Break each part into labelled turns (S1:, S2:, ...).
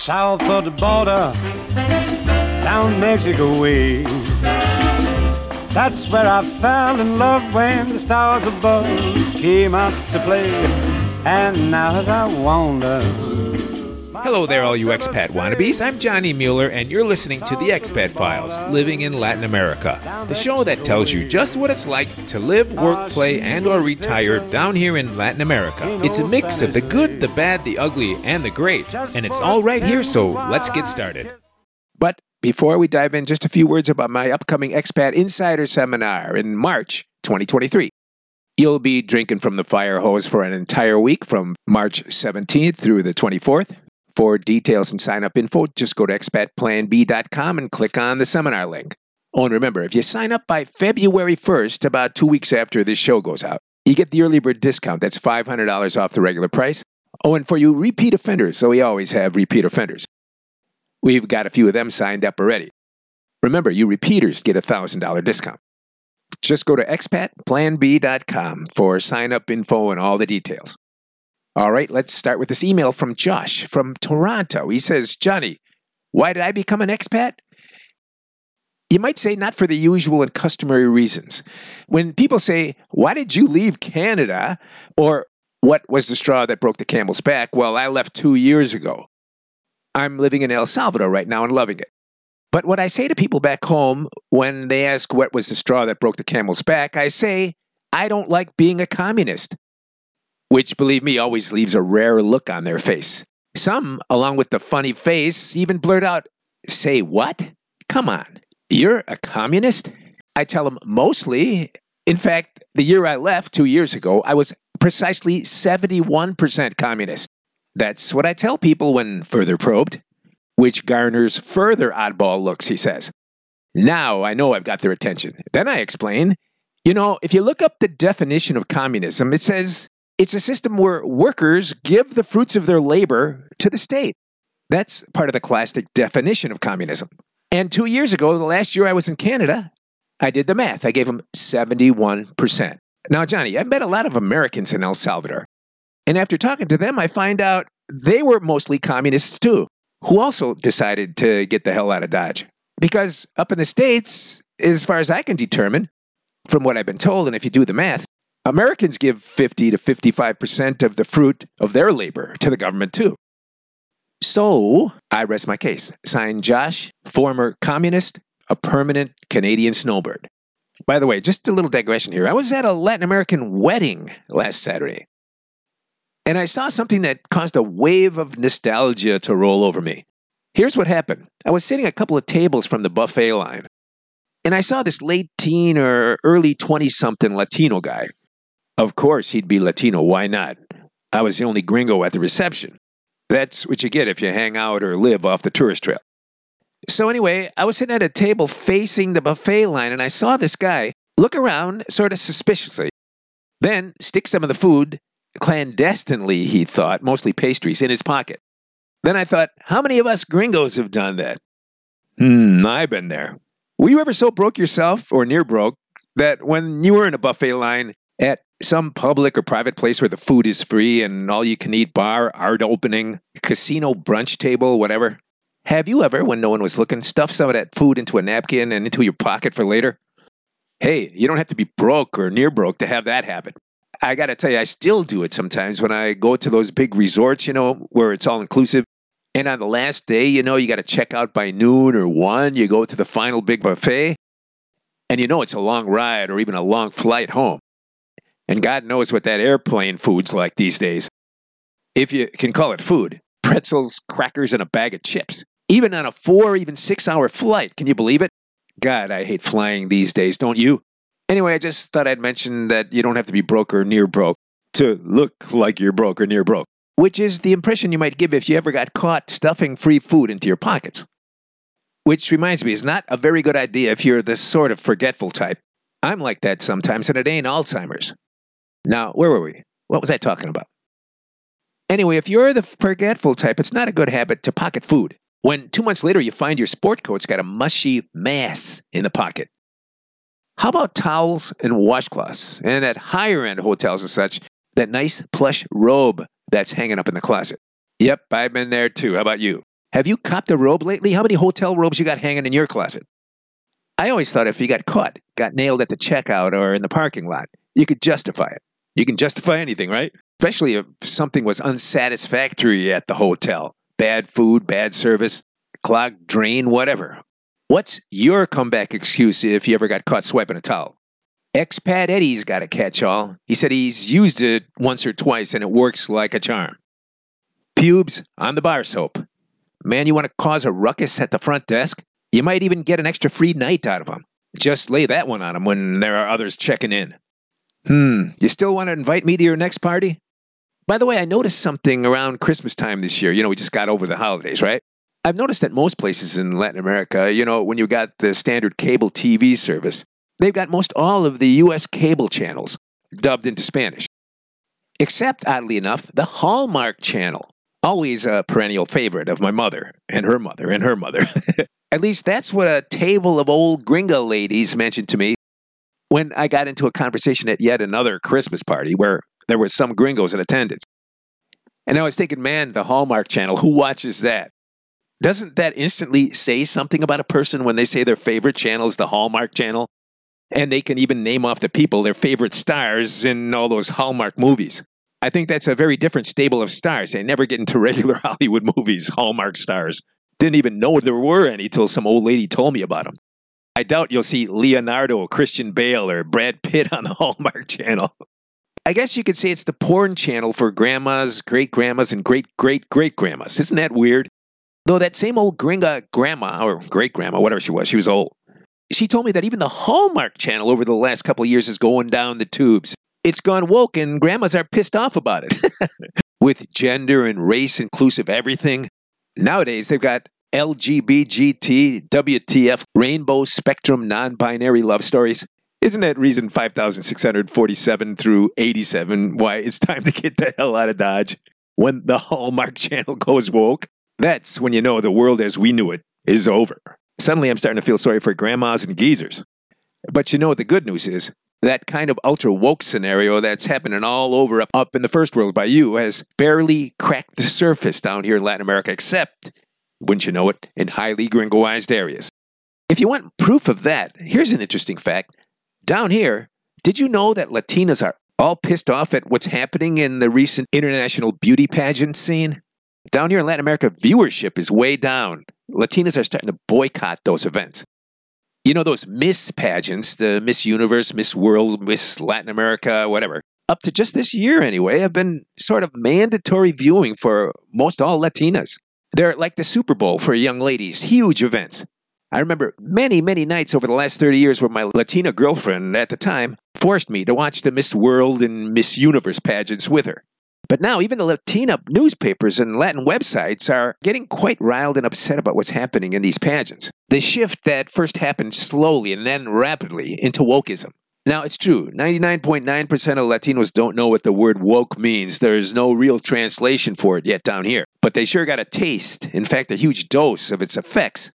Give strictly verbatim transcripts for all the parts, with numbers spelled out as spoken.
S1: south of the border, down Mexico way. That's where I fell in love when the stars above came out to play. And now as I wander...
S2: Hello there, all you expat wannabes. I'm Johnny Mueller, and you're listening to The Expat Files, Living in Latin America, the show that tells you just what it's like to live, work, play, and or retire down here in Latin America. It's a mix of the good, the bad, the ugly, and the great, and it's all right here, so let's get started.
S3: But before we dive in, just a few words about my upcoming Expat Insider Seminar in March twenty twenty-three. You'll be drinking from the fire hose for an entire week from March seventeenth through the twenty-fourth. For details and sign-up info, just go to expat plan b dot com and click on the seminar link. Oh, and remember, if you sign up by February first, about two weeks after this show goes out, you get the early bird discount. That's five hundred dollars off the regular price. Oh, and for you repeat offenders, so we always have repeat offenders. We've got a few of them signed up already. Remember, you repeaters get a one thousand dollars discount. Just go to expat plan b dot com for sign-up info and all the details. All right, let's start with this email from Josh from Toronto. He says, Johnny, why did I become an expat? You might say not for the usual and customary reasons. When people say, why did you leave Canada? Or what was the straw that broke the camel's back? Well, I left two years ago. I'm living in El Salvador right now and loving it. But what I say to people back home when they ask what was the straw that broke the camel's back, I say, I don't like being a communist. Which, believe me, always leaves a rare look on their face. Some, along with the funny face, even blurt out, say what? Come on, you're a communist? I tell them mostly. In fact, the year I left two years ago, I was precisely seventy-one percent communist. That's what I tell people when further probed, which garners further oddball looks, he says. Now I know I've got their attention. Then I explain, you know, if you look up the definition of communism, it says, it's a system where workers give the fruits of their labor to the state. That's part of the classic definition of communism. And two years ago, the last year I was in Canada, I did the math. I gave them seventy-one percent. Now, Johnny, I've met a lot of Americans in El Salvador. And after talking to them, I find out they were mostly communists too, who also decided to get the hell out of Dodge. Because up in the States, as far as I can determine, from what I've been told, and if you do the math, Americans give fifty to fifty-five percent of the fruit of their labor to the government, too. So, I rest my case. Signed, Josh, former communist, a permanent Canadian snowbird. By the way, just a little digression here. I was at a Latin American wedding last Saturday, and I saw something that caused a wave of nostalgia to roll over me. Here's what happened. I was sitting a couple of tables from the buffet line, and I saw this late teen or early twenty-something Latino guy. Of course, he'd be Latino. Why not? I was the only gringo at the reception. That's what you get if you hang out or live off the tourist trail. So anyway, I was sitting at a table facing the buffet line, and I saw this guy look around sort of suspiciously. Then stick some of the food, clandestinely, he thought, mostly pastries, in his pocket. Then I thought, how many of us gringos have done that? Hmm, I've been there. Were you ever so broke yourself, or near broke, that when you were in a buffet line at some public or private place where the food is free and all-you-can-eat bar, art opening, casino brunch table, whatever, have you ever, when no one was looking, stuffed some of that food into a napkin and into your pocket for later? Hey, you don't have to be broke or near broke to have that habit. I got to tell you, I still do it sometimes when I go to those big resorts, you know, where it's all-inclusive. And on the last day, you know, you got to check out by noon or one. You go to the final big buffet, and you know it's a long ride or even a long flight home. And God knows what that airplane food's like these days. If you can call it food. Pretzels, crackers, and a bag of chips. Even on a four or even six-hour flight. Can you believe it? God, I hate flying these days, don't you? Anyway, I just thought I'd mention that you don't have to be broke or near broke to look like you're broke or near broke. Which is the impression you might give if you ever got caught stuffing free food into your pockets. Which reminds me, is not a very good idea if you're the sort of forgetful type. I'm like that sometimes, and it ain't Alzheimer's. Now, where were we? What was I talking about? Anyway, if you're the forgetful type, it's not a good habit to pocket food. When two months later you find your sport coat's got a mushy mass in the pocket. How about towels and washcloths? And at higher-end hotels and such, that nice plush robe that's hanging up in the closet. Yep, I've been there too. How about you? Have you copped a robe lately? How many hotel robes you got hanging in your closet? I always thought if you got caught, got nailed at the checkout or in the parking lot, you could justify it. You can justify anything, right? Especially if something was unsatisfactory at the hotel. Bad food, bad service, clogged drain, whatever. What's your comeback excuse if you ever got caught swiping a towel? Expat Eddie's got a catch-all. He said he's used it once or twice and it works like a charm. Pubes on the bar soap. Man, you want to cause a ruckus at the front desk? You might even get an extra free night out of them. Just lay that one on them when there are others checking in. Hmm, you still want to invite me to your next party? By the way, I noticed something around Christmas time this year. You know, we just got over the holidays, right? I've noticed that most places in Latin America, you know, when you got the standard cable T V service, they've got most all of the U S cable channels dubbed into Spanish. Except, oddly enough, the Hallmark Channel. Always a perennial favorite of my mother, and her mother, and her mother. At least that's what a table of old gringo ladies mentioned to me when I got into a conversation at yet another Christmas party where there were some gringos in attendance. And I was thinking, man, the Hallmark Channel, who watches that? Doesn't that instantly say something about a person when they say their favorite channel is the Hallmark Channel? And they can even name off the people, their favorite stars in all those Hallmark movies. I think that's a very different stable of stars. They never get into regular Hollywood movies, Hallmark stars. Didn't even know there were any till some old lady told me about them. I doubt you'll see Leonardo, Christian Bale, or Brad Pitt on the Hallmark Channel. I guess you could say it's the porn channel for grandmas, great-grandmas, and great-great-great-grandmas. Isn't that weird? Though that same old gringa grandma, or great-grandma, whatever she was, she was old. She told me that even the Hallmark Channel over the last couple of years is going down the tubes. It's gone woke and grandmas are pissed off about it. With gender and race inclusive everything. Nowadays, they've got L G B T, W T F, rainbow spectrum non-binary love stories. Isn't that reason five thousand six hundred forty-seven through eighty-seven why it's time to get the hell out of Dodge? When the Hallmark Channel goes woke, that's when you know the world as we knew it is over. Suddenly I'm starting to feel sorry for grandmas and geezers. But you know what the good news is? That kind of ultra-woke scenario that's happening all over up, up in the first world by you has barely cracked the surface down here in Latin America, except, wouldn't you know it, in highly gringoized areas. If you want proof of that, here's an interesting fact. Down here, did you know that Latinas are all pissed off at what's happening in the recent international beauty pageant scene? Down here in Latin America, viewership is way down. Latinas are starting to boycott those events. You know those Miss pageants, the Miss Universe, Miss World, Miss Latin America, whatever. Up to just this year anyway, have been sort of mandatory viewing for most all Latinas. They're like the Super Bowl for young ladies, huge events. I remember many, many nights over the last thirty years where my Latina girlfriend at the time forced me to watch the Miss World and Miss Universe pageants with her. But now even the Latina newspapers and Latin websites are getting quite riled and upset about what's happening in these pageants. The shift that first happened slowly and then rapidly into wokeism. Now, it's true, ninety-nine point nine percent of Latinos don't know what the word woke means. There's no real translation for it yet down here. But they sure got a taste, in fact, a huge dose of its effects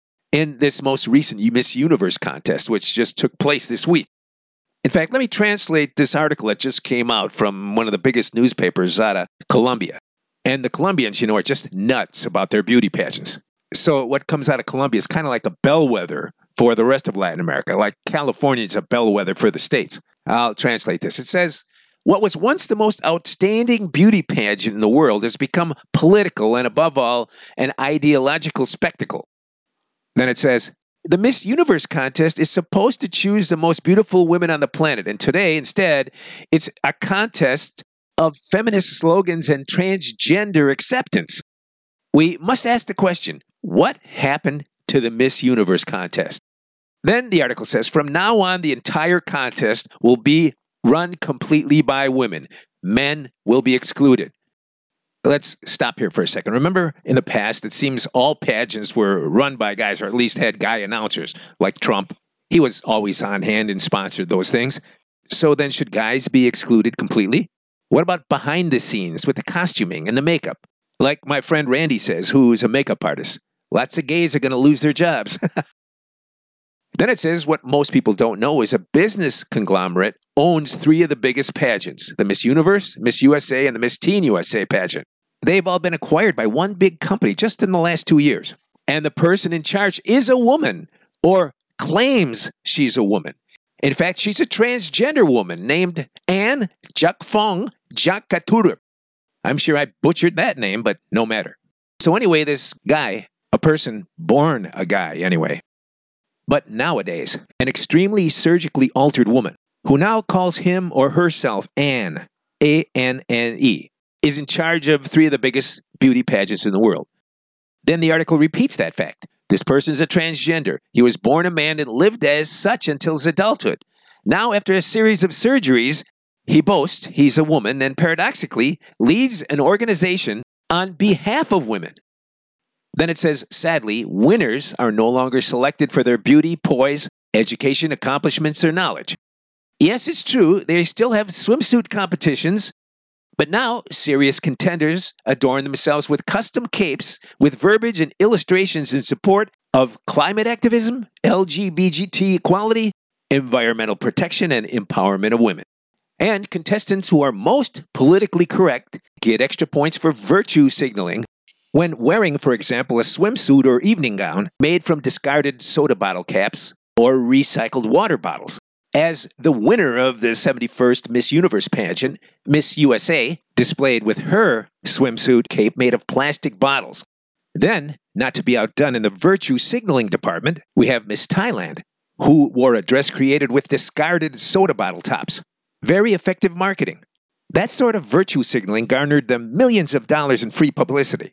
S3: in this most recent Miss Universe contest, which just took place this week. In fact, let me translate this article that just came out from one of the biggest newspapers out of Colombia. And the Colombians, you know, are just nuts about their beauty pageants. So what comes out of Colombia is kind of like a bellwether for the rest of Latin America, like California is a bellwether for the States. I'll translate this. It says, what was once the most outstanding beauty pageant in the world has become political and, above all, an ideological spectacle. Then it says, the Miss Universe contest is supposed to choose the most beautiful women on the planet, and today, instead, it's a contest of feminist slogans and transgender acceptance. We must ask the question, what happened to the Miss Universe contest? Then the article says, from now on, the entire contest will be run completely by women. Men will be excluded. Let's stop here for a second. Remember, in the past, it seems all pageants were run by guys, or at least had guy announcers, like Trump. He was always on hand and sponsored those things. So then should guys be excluded completely? What about behind the scenes with the costuming and the makeup? Like my friend Randy says, who's a makeup artist. Lots of gays are going to lose their jobs. Then it says what most people don't know is a business conglomerate owns three of the biggest pageants, the Miss Universe, Miss U S A, and the Miss Teen U S A pageant. They've all been acquired by one big company just in the last two years. And the person in charge is a woman, or claims she's a woman. In fact, she's a transgender woman named Anne Jakfong Jakaturup. I'm sure I butchered that name, but no matter. So anyway, this guy, a person born a guy anyway, but nowadays, an extremely surgically altered woman who now calls him or herself Anne, A N N E, is in charge of three of the biggest beauty pageants in the world. Then the article repeats that fact. This person is a transgender. He was born a man and lived as such until his adulthood. Now, after a series of surgeries, he boasts he's a woman and paradoxically leads an organization on behalf of women. Then it says, sadly, winners are no longer selected for their beauty, poise, education, accomplishments, or knowledge. Yes, it's true, they still have swimsuit competitions, but now serious contenders adorn themselves with custom capes with verbiage and illustrations in support of climate activism, L G B T equality, environmental protection, and empowerment of women. And contestants who are most politically correct get extra points for virtue signaling when wearing, for example, a swimsuit or evening gown made from discarded soda bottle caps or recycled water bottles. As the winner of the seventy-first Miss Universe pageant, Miss U S A displayed with her swimsuit cape made of plastic bottles. Then, not to be outdone in the virtue signaling department, we have Miss Thailand, who wore a dress created with discarded soda bottle tops. Very effective marketing. That sort of virtue signaling garnered them millions of dollars in free publicity.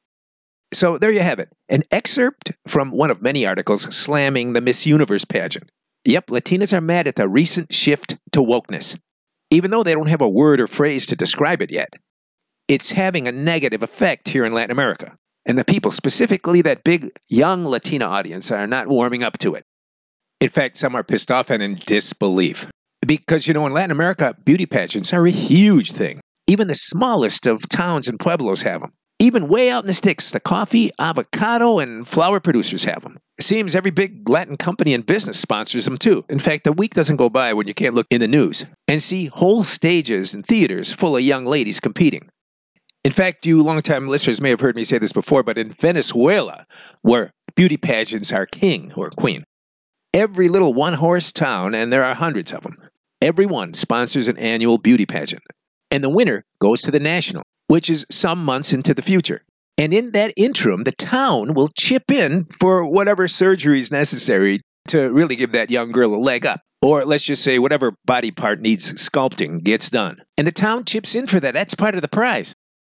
S3: So there you have it, an excerpt from one of many articles slamming the Miss Universe pageant. Yep, Latinas are mad at the recent shift to wokeness, even though they don't have a word or phrase to describe it yet. It's having a negative effect here in Latin America, and the people, specifically that big young Latina audience, are not warming up to it. In fact, some are pissed off and in disbelief. Because, you know, in Latin America, beauty pageants are a huge thing. Even the smallest of towns and pueblos have them. Even way out in the sticks, the coffee, avocado, and flower producers have them. It seems every big Latin company and business sponsors them too. In fact, a week doesn't go by when you can't look in the news and see whole stages and theaters full of young ladies competing. In fact, you longtime listeners may have heard me say this before, but in Venezuela, where beauty pageants are king or queen, every little one-horse town, and there are hundreds of them, every one sponsors an annual beauty pageant. And the winner goes to the national, which is some months into the future. And in that interim, the town will chip in for whatever surgery is necessary to really give that young girl a leg up. Or let's just say whatever body part needs sculpting gets done. And the town chips in for that. That's part of the prize.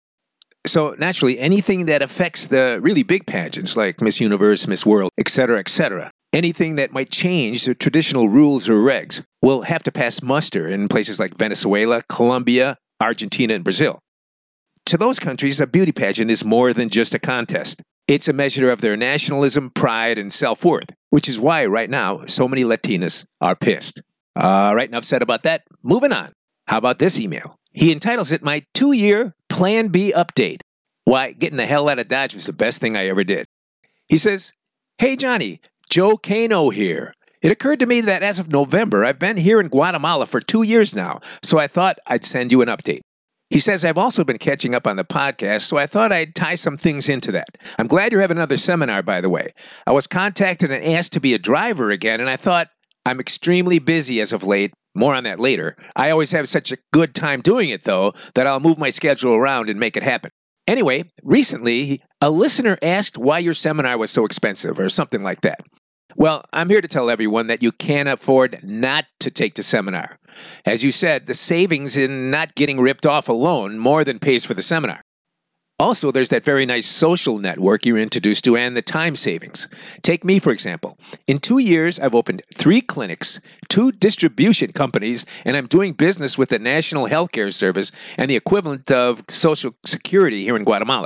S3: So naturally, anything that affects the really big pageants like Miss Universe, Miss World, et cetera, et cetera, anything that might change the traditional rules or regs will have to pass muster in places like Venezuela, Colombia, Argentina, and Brazil. To those countries, a beauty pageant is more than just a contest. It's a measure of their nationalism, pride, and self-worth, which is why right now so many Latinas are pissed. All right, enough said about that. Moving on. How about this email? He entitles it my two-year Plan B update. Why, getting the hell out of Dodge was the best thing I ever did. He says, Hey Johnny, Joe Cano here. It occurred to me that as of November, I've been here in Guatemala for two years now, so I thought I'd send you an update. He says, I've also been catching up on the podcast, so I thought I'd tie some things into that. I'm glad you're having another seminar, by the way. I was contacted and asked to be a driver again, and I thought, I'm extremely busy as of late. More on that later. I always have such a good time doing it, though, that I'll move my schedule around and make it happen. Anyway, recently, a listener asked why your seminar was so expensive, or something like that. Well, I'm here to tell everyone that you can't afford not to take the seminar. As you said, the savings in not getting ripped off alone more than pays for the seminar. Also, there's that very nice social network you're introduced to and the time savings. Take me, for example. In two years, I've opened three clinics, two distribution companies, and I'm doing business with the National Healthcare Service and the equivalent of Social Security here in Guatemala.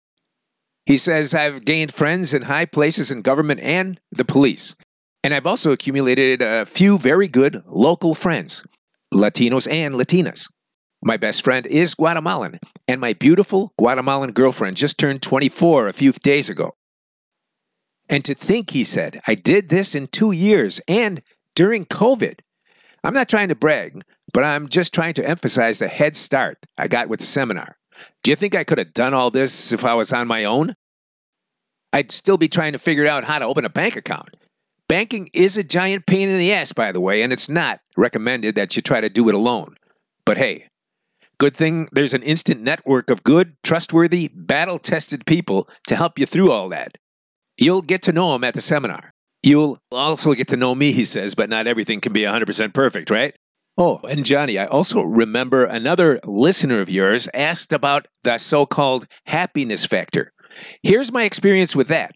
S3: He says, I've gained friends in high places in government and the police. And I've also accumulated a few very good local friends, Latinos and Latinas. My best friend is Guatemalan, and my beautiful Guatemalan girlfriend just turned twenty-four a few days ago. And to think, he said, I did this in two years and during COVID. I'm not trying to brag, but I'm just trying to emphasize the head start I got with the seminar. Do you think I could have done all this if I was on my own? I'd still be trying to figure out how to open a bank account. Banking is a giant pain in the ass, by the way, and it's not recommended that you try to do it alone. But hey, good thing there's an instant network of good, trustworthy, battle-tested people to help you through all that. You'll get to know them at the seminar. You'll also get to know me, he says, but not everything can be one hundred percent perfect, right? Oh, and Johnny, I also remember another listener of yours asked about the so-called happiness factor. Here's my experience with that.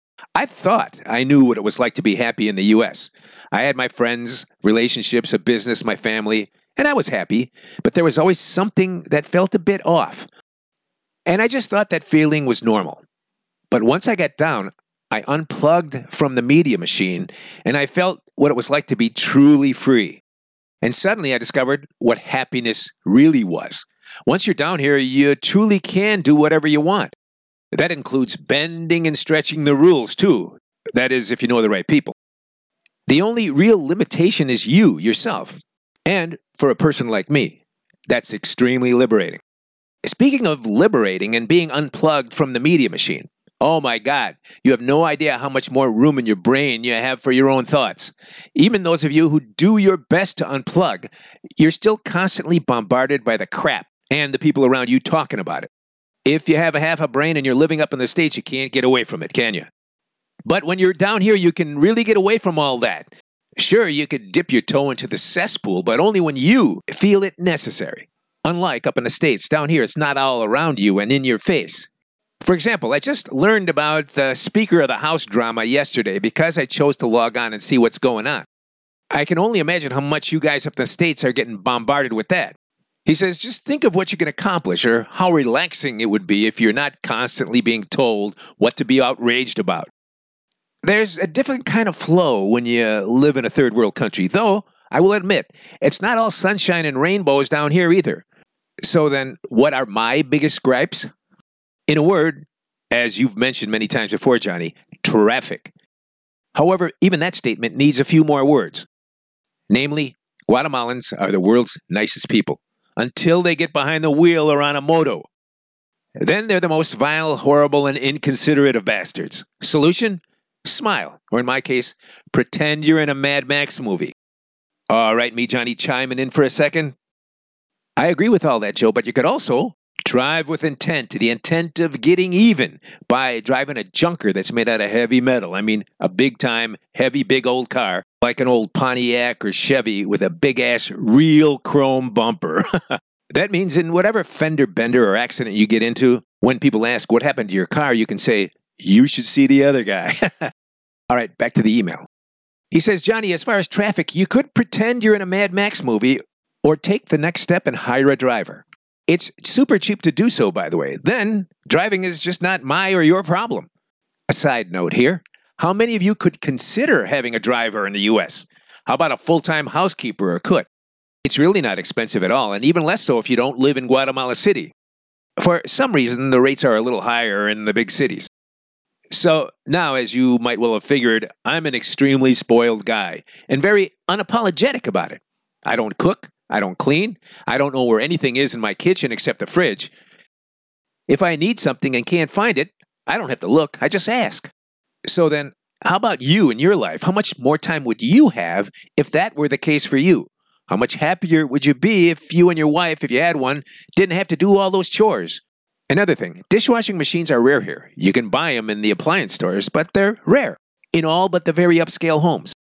S3: I thought I knew what it was like to be happy in the U S. I had my friends, relationships, a business, my family, and I was happy, but there was always something that felt a bit off. And I just thought that feeling was normal. But once I got down, I unplugged from the media machine, and I felt what it was like to be truly free. And suddenly I discovered what happiness really was. Once you're down here, you truly can do whatever you want. That includes bending and stretching the rules, too. That is, if you know the right people. The only real limitation is you, yourself. And for a person like me, that's extremely liberating. Speaking of liberating and being unplugged from the media machine, oh my God, you have no idea how much more room in your brain you have for your own thoughts. Even those of you who do your best to unplug, you're still constantly bombarded by the crap and the people around you talking about it. If you have a half a brain and you're living up in the States, you can't get away from it, can you? But when you're down here, you can really get away from all that. Sure, you could dip your toe into the cesspool, but only when you feel it necessary. Unlike up in the States, down here it's not all around you and in your face. For example, I just learned about the Speaker of the House drama yesterday because I chose to log on and see what's going on. I can only imagine how much you guys up in the States are getting bombarded with that. He says, just think of what you can accomplish or how relaxing it would be if you're not constantly being told what to be outraged about. There's a different kind of flow when you live in a third world country, though I will admit, it's not all sunshine and rainbows down here either. So then, what are my biggest gripes? In a word, as you've mentioned many times before, Johnny, traffic. However, even that statement needs a few more words. Namely, Guatemalans are the world's nicest people. Until they get behind the wheel or on a moto. Then they're the most vile, horrible, and inconsiderate of bastards. Solution? Smile. Or in my case, pretend you're in a Mad Max movie. All right, me, Johnny, chiming in for a second. I agree with all that, Joe, but you could also drive with intent, to the intent of getting even by driving a junker that's made out of heavy metal. I mean, a big-time, heavy, big old car, like an old Pontiac or Chevy with a big-ass, real chrome bumper. That means in whatever fender bender or accident you get into, when people ask what happened to your car, you can say, you should see the other guy. All right, back to the email. He says, Johnny, as far as traffic, you could pretend you're in a Mad Max movie or take the next step and hire a driver. It's super cheap to do so, by the way. Then, driving is just not my or your problem. A side note here. How many of you could consider having a driver in the U S? How about a full-time housekeeper or cook? It's really not expensive at all, and even less so if you don't live in Guatemala City. For some reason, the rates are a little higher in the big cities. So now, as you might well have figured, I'm an extremely spoiled guy and very unapologetic about it. I don't cook. I don't clean. I don't know where anything is in my kitchen except the fridge. If I need something and can't find it, I don't have to look. I just ask. So then, how about you in your life? How much more time would you have if that were the case for you? How much happier would you be if you and your wife, if you had one, didn't have to do all those chores? Another thing, dishwashing machines are rare here. You can buy them in the appliance stores, but they're rare in all but the very upscale homes.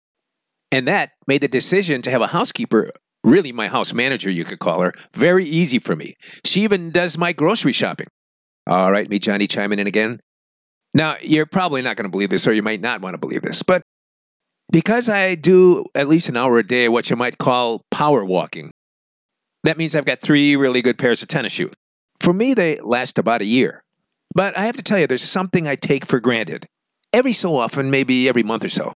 S3: And that made the decision to have a housekeeper, really my house manager, you could call her, very easy for me. She even does my grocery shopping. All right, me, Johnny, chiming in again. Now, you're probably not going to believe this, or you might not want to believe this, but because I do at least an hour a day what you might call power walking, that means I've got three really good pairs of tennis shoes. For me, they last about a year. But I have to tell you, there's something I take for granted. Every so often, maybe every month or so,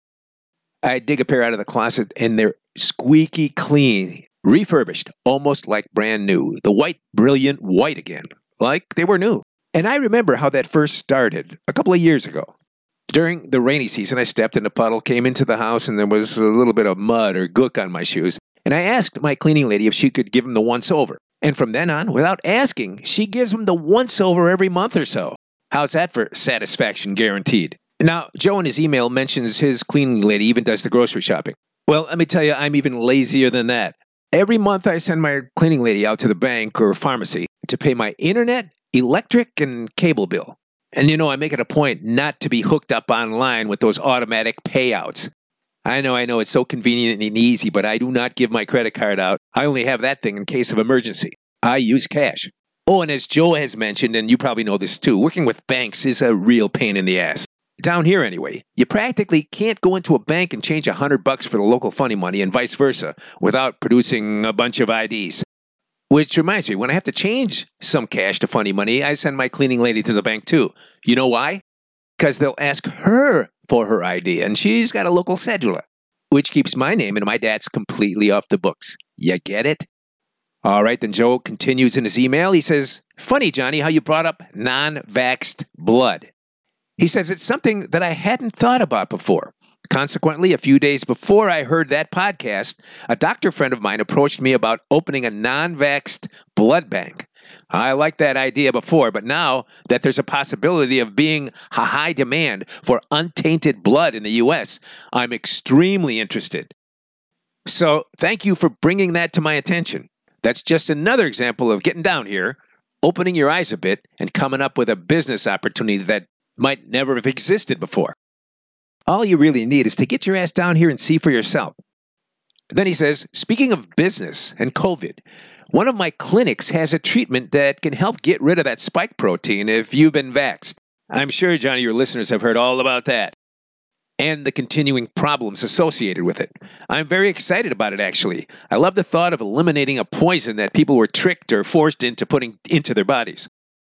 S3: I dig a pair out of the closet and they're squeaky clean, refurbished, almost like brand new. The white, brilliant white again, like they were new. And I remember how that first started a couple of years ago. During the rainy season, I stepped in a puddle, came into the house, and there was a little bit of mud or gook on my shoes. And I asked my cleaning lady if she could give him the once-over. And from then on, without asking, she gives him the once-over every month or so. How's that for satisfaction guaranteed? Now, Joe in his email mentions his cleaning lady even does the grocery shopping. Well, let me tell you, I'm even lazier than that. Every month I send my cleaning lady out to the bank or pharmacy to pay my internet, electric, and cable bill. And you know, I make it a point not to be hooked up online with those automatic payouts. I know, I know, it's so convenient and easy, but I do not give my credit card out. I only have that thing in case of emergency. I use cash. Oh, and as Joe has mentioned, and you probably know this too, working with banks is a real pain in the ass. Down here anyway, you practically can't go into a bank and change a hundred bucks for the local funny money and vice versa without producing a bunch of I Ds. Which reminds me, when I have to change some cash to funny money, I send my cleaning lady to the bank too. You know why? Because they'll ask her for her I D, and she's got a local cedula, which keeps my name and my dad's completely off the books. You get it? All right, then Joe continues in his email. He says, funny, Johnny, how you brought up non-vaxxed blood. He says it's something that I hadn't thought about before. Consequently, a few days before I heard that podcast, a doctor friend of mine approached me about opening a non-vaxxed blood bank. I liked that idea before, but now that there's a possibility of being a high demand for untainted blood in the U S, I'm extremely interested. So thank you for bringing that to my attention. That's just another example of getting down here, opening your eyes a bit, and coming up with a business opportunity that might never have existed before. All you really need is to get your ass down here and see for yourself. Then he says, speaking of business and COVID, one of my clinics has a treatment that can help get rid of that spike protein if you've been vaxxed. I'm sure, Johnny, your listeners have heard all about that and the continuing problems associated with it. I'm very excited about it, actually. I love the thought of eliminating a poison that people were tricked or forced into putting into their bodies.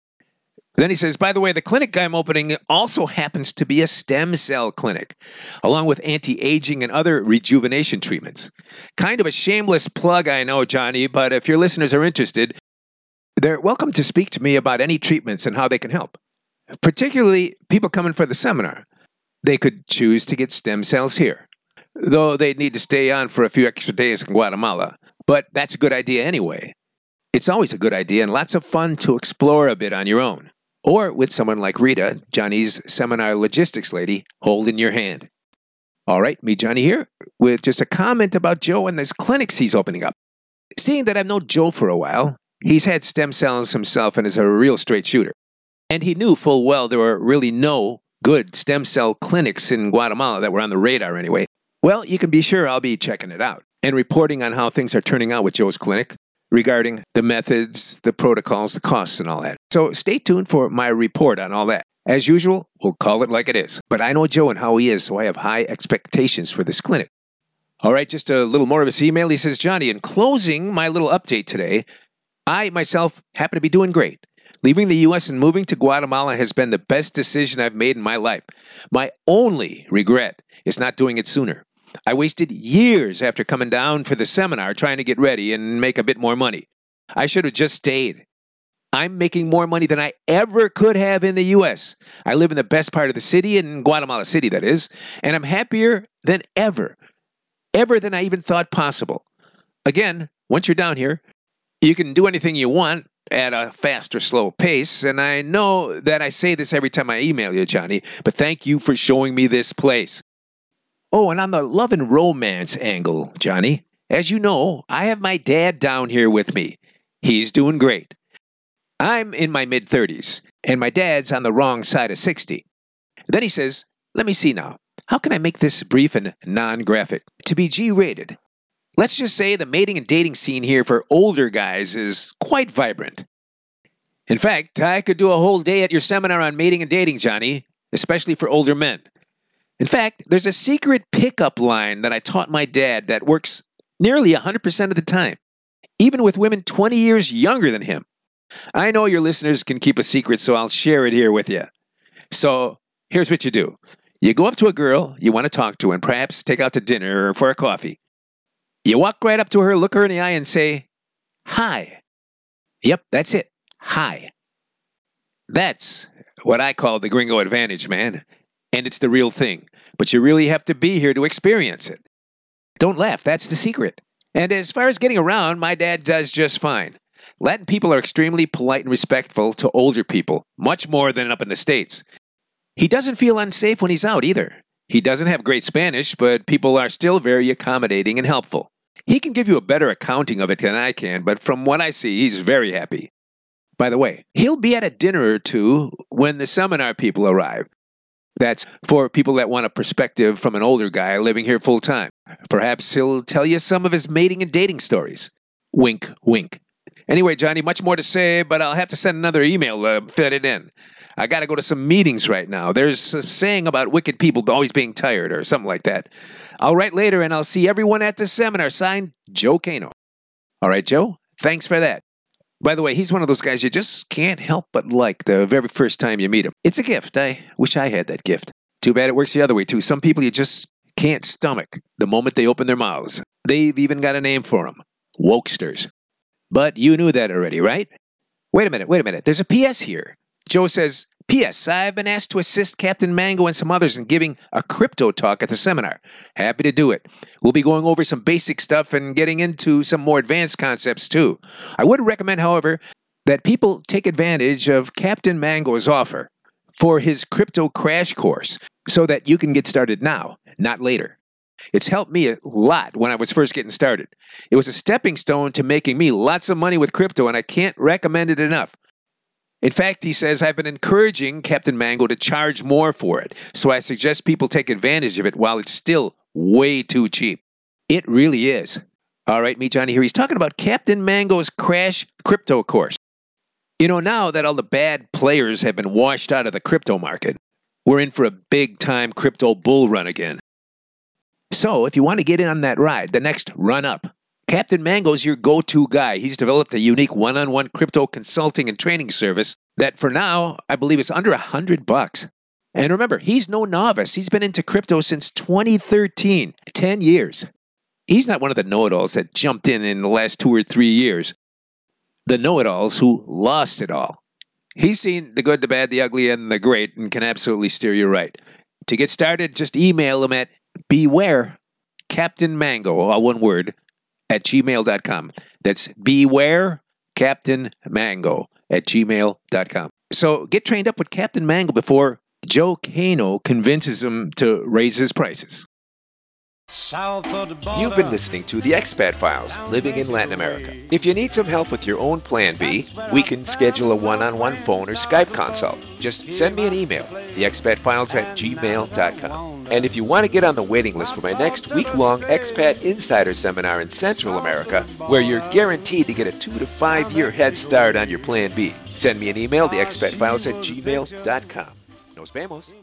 S3: Then he says, by the way, the clinic I'm opening also happens to be a stem cell clinic, along with anti-aging and other rejuvenation treatments. Kind of a shameless plug, I know, Johnny, but if your listeners are interested, they're welcome to speak to me about any treatments and how they can help. Particularly people coming for the seminar. They could choose to get stem cells here, though they'd need to stay on for a few extra days in Guatemala. But that's a good idea anyway. It's always a good idea and lots of fun to explore a bit on your own. Or with someone like Rita, Johnny's seminar logistics lady, holding your hand. All right, me, Johnny, here, with just a comment about Joe and his clinics he's opening up. Seeing that I've known Joe for a while, he's had stem cells himself and is a real straight shooter. And he knew full well there were really no good stem cell clinics in Guatemala that were on the radar anyway. Well, you can be sure I'll be checking it out and reporting on how things are turning out with Joe's clinic, regarding the methods, the protocols, the costs, and all that. So stay tuned for my report on all that. As usual, we'll call it like it is. But I know Joe and how he is, so I have high expectations for this clinic. All right, just a little more of his email. He says, Johnny, in closing my little update today, I myself happen to be doing great. Leaving the U S and moving to Guatemala has been the best decision I've made in my life. My only regret is not doing it sooner. I wasted years after coming down for the seminar trying to get ready and make a bit more money. I should have just stayed. I'm making more money than I ever could have in the U S. I live in the best part of the city, in Guatemala City, that is, and I'm happier than ever, ever than I even thought possible. Again, once you're down here, you can do anything you want at a fast or slow pace, and I know that I say this every time I email you, Johnny, but thank you for showing me this place. Oh, and on the love and romance angle, Johnny, as you know, I have my dad down here with me. He's doing great. I'm in my mid-thirties, and my dad's on the wrong side of sixty. Then he says, let me see now. How can I make this brief and non-graphic? To be G-rated. Let's just say the mating and dating scene here for older guys is quite vibrant. In fact, I could do a whole day at your seminar on mating and dating, Johnny, especially for older men. In fact, there's a secret pickup line that I taught my dad that works nearly one hundred percent of the time, even with women twenty years younger than him. I know your listeners can keep a secret, so I'll share it here with you. So here's what you do. You go up to a girl you want to talk to and perhaps take out to dinner or for a coffee. You walk right up to her, look her in the eye, and say, hi. Yep, that's it. Hi. That's what I call the gringo advantage, man. And it's the real thing. But you really have to be here to experience it. Don't laugh. That's the secret. And as far as getting around, my dad does just fine. Latin people are extremely polite and respectful to older people, much more than up in the States. He doesn't feel unsafe when he's out either. He doesn't have great Spanish, but people are still very accommodating and helpful. He can give you a better accounting of it than I can, but from what I see, he's very happy. By the way, he'll be at a dinner or two when the seminar people arrive. That's for people that want a perspective from an older guy living here full time. Perhaps he'll tell you some of his mating and dating stories. Wink, wink. Anyway, Johnny, much more to say, but I'll have to send another email to fit it in. I got to go to some meetings right now. There's a saying about wicked people always being tired or something like that. I'll write later, and I'll see everyone at the seminar. Signed, Joe Cano. All right, Joe, thanks for that. By the way, he's one of those guys you just can't help but like the very first time you meet him. It's a gift. I wish I had that gift. Too bad it works the other way, too. Some people you just can't stomach the moment they open their mouths. They've even got a name for them. Wokesters. But you knew that already, right? Wait a minute, wait a minute. There's a P S here. Joe says, P S I've been asked to assist Captain Mango and some others in giving a crypto talk at the seminar. Happy to do it. We'll be going over some basic stuff and getting into some more advanced concepts too. I would recommend, however, that people take advantage of Captain Mango's offer for his crypto crash course so that you can get started now, not later. It's helped me a lot when I was first getting started. It was a stepping stone to making me lots of money with crypto, and I can't recommend it enough. In fact, he says, I've been encouraging Captain Mango to charge more for it, so I suggest people take advantage of it while it's still way too cheap. It really is. All right, me, Johnny, here. He's talking about Captain Mango's Crash Crypto Course. You know, now that all the bad players have been washed out of the crypto market, we're in for a big-time crypto bull run again. So, if you want to get in on that ride, the next run-up, Captain Mango's your go-to guy. He's developed a unique one-on-one crypto consulting and training service that, for now, I believe is under a hundred bucks. And remember, he's no novice. He's been into crypto since twenty thirteen, ten years. He's not one of the know-it-alls that jumped in in the last two or three years. The know-it-alls who lost it all. He's seen the good, the bad, the ugly, and the great, and can absolutely steer you right. To get started, just email him at beware Captain Mango, all one word, at gmail dot com. That's beware Captain Mango at gmail dot com. So get trained up with Captain Mango before Joe Cano convinces him to raise his prices.
S1: South of the border.
S4: You've been listening to the Expat Files, Living in Latin America. If you need some help with your own Plan B, we can schedule a one-on-one phone or Skype consult. Just send me an email, the expat files at gmail dot com. And if you want to get on the waiting list for my next week-long Expat Insider Seminar in Central America, where you're guaranteed to get a two to five year head start on your Plan B, send me an email, the expat files at gmail dot com. Nos vemos.